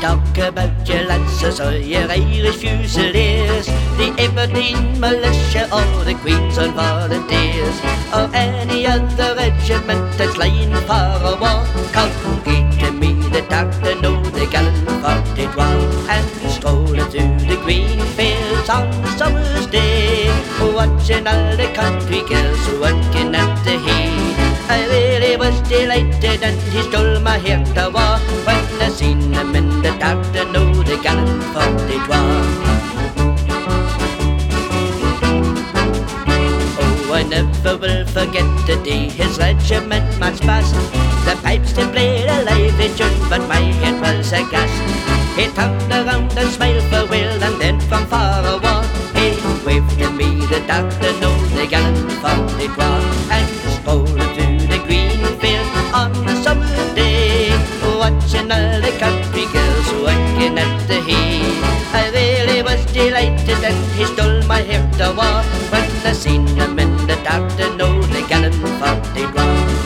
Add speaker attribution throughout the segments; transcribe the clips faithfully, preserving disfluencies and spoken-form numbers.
Speaker 1: talk about your lads or your Irish Fusiliers, the Aberdeen Militia or the Queensland Volunteers, or any other regiment that's lying for a war. Come get me the doctor, know the gallant forty-trois, and strolling through the green fields on the summer's day, watching all the country girls working at the hay. I really was delighted and he stole my heart to war when I seen him in the dark to know the gallant forty-trois. Oh, I never will forget the day his regiment marched past. The pipes they played a lively tune, but my head was aghast. He turned around and smiled for Will, and then from far away he waved to me the dark to know the gallant forty-trois, and strolled through the green field on a summer day, watching all the country girls working at the hay. I really was delighted and he stole my heart away when I seen him in the dark to know the gallant forty-trois.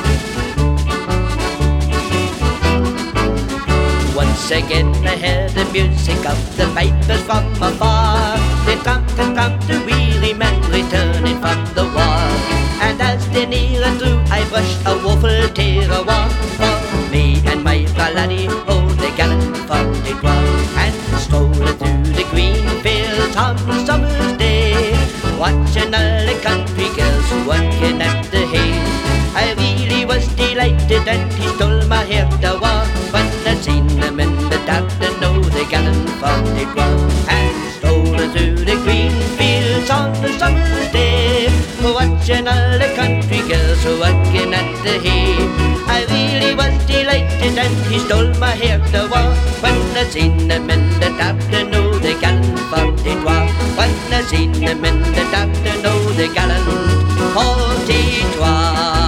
Speaker 1: Once again I heard the music of the pipers from afar. They tramped and tramped the weary men returning from the war, and as they neared through I brushed a woeful tear away for me and my laddie, oh the gallant forty-trois, and strolling through the green fields on a summer's day, watching all the country girls working at the hay. I really was delighted and he stole my heart away when I seen him in the dark to know the gallant forty-trois, and strolling through the green fields on a summer's day, watching all the country girls working at the hay. I really was delighted and he stole my heart away when I seen him in the dark to know the gallant forty-trois, when I seen him in the dark to know the gallant forty-trois.